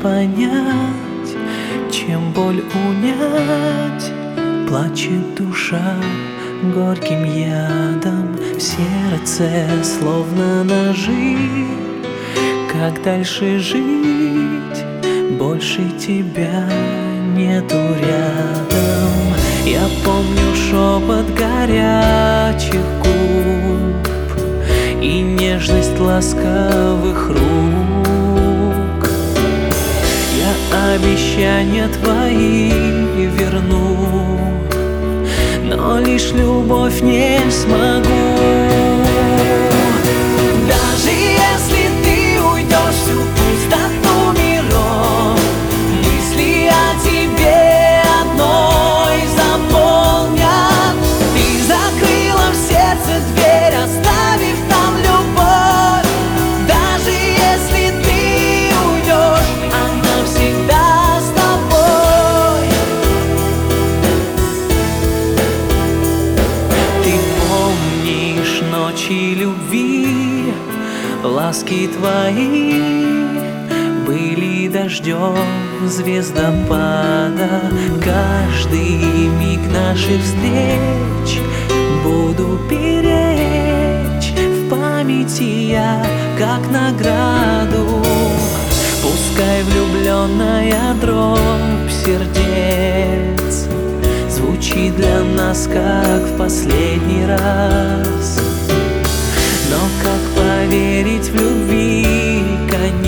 понять, чем боль унять. Плачет душа горьким ядом в сердце, словно ножи. Как дальше жить? Больше тебя нету рядом. Я помню шепот горячих губ и нежность ласковых рук. Я обещания твои верну, но лишь любовь не смогу. Даже если ты уйдешь всю пустоту миров, мысли о тебе одной заполнят. Ты закрыла в сердце дверь, оставив там любовь. Даже если ты уйдешь, она всегда с тобой. Ты помнишь ночи любви, ласки твои были дождем звездопада. Каждый миг наших встреч буду беречь в памяти я, как награду. Пускай влюбленная дробь сердец звучит для нас, как в последний раз. Но как поверить в любви конец?